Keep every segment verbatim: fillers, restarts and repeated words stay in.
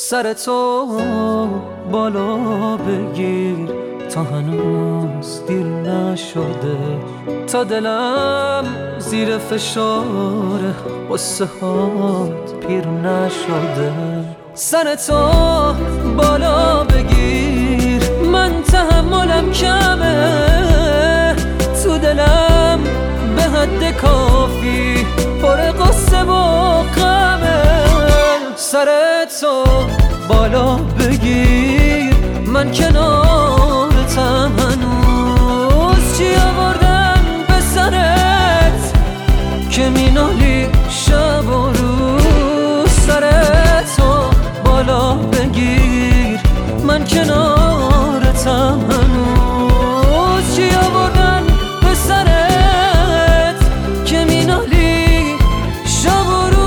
سر تو بالا بگیر تا هنوز دیر نشده، تا دلم زیر فشار قصه هات پیر نشده. سر تو بالا بگیر، من تحملم کمه، تو دلم به حد کافی پر قصه و غمه. سر تو بالا بگیر، من کنارتم هنوز، چی آوردم به سرت که مینالی شب و روز. سر تو بالا بگیر، من کنارتم هنوز، چی آوردن به سرت که مینالی شب و روز.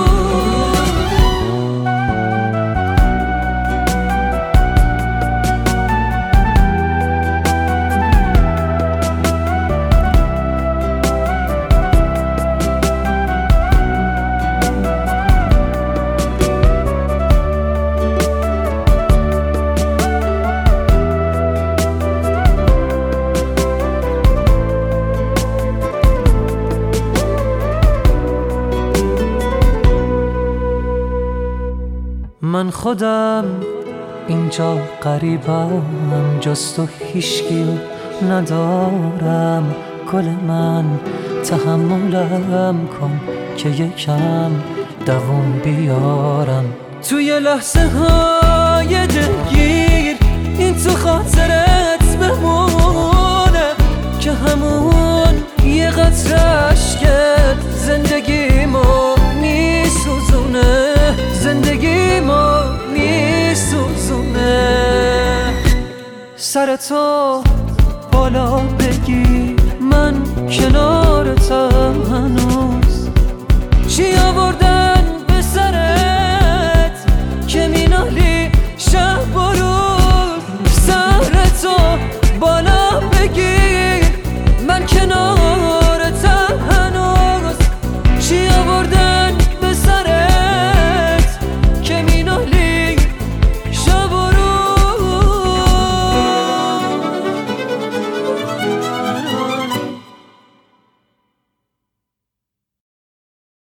من خودم اینجا غریبم، جز تو هیچکی ندارم. گل من تحملم کن که یکم دووم بیارم. توی لحظه های دلگیر این تو خاطرت بمونه، که همون یه قطره اشکت زندگیمو میسوزونه، زندگی ما میسوزونه. سر تو بالا بگیر، من کنار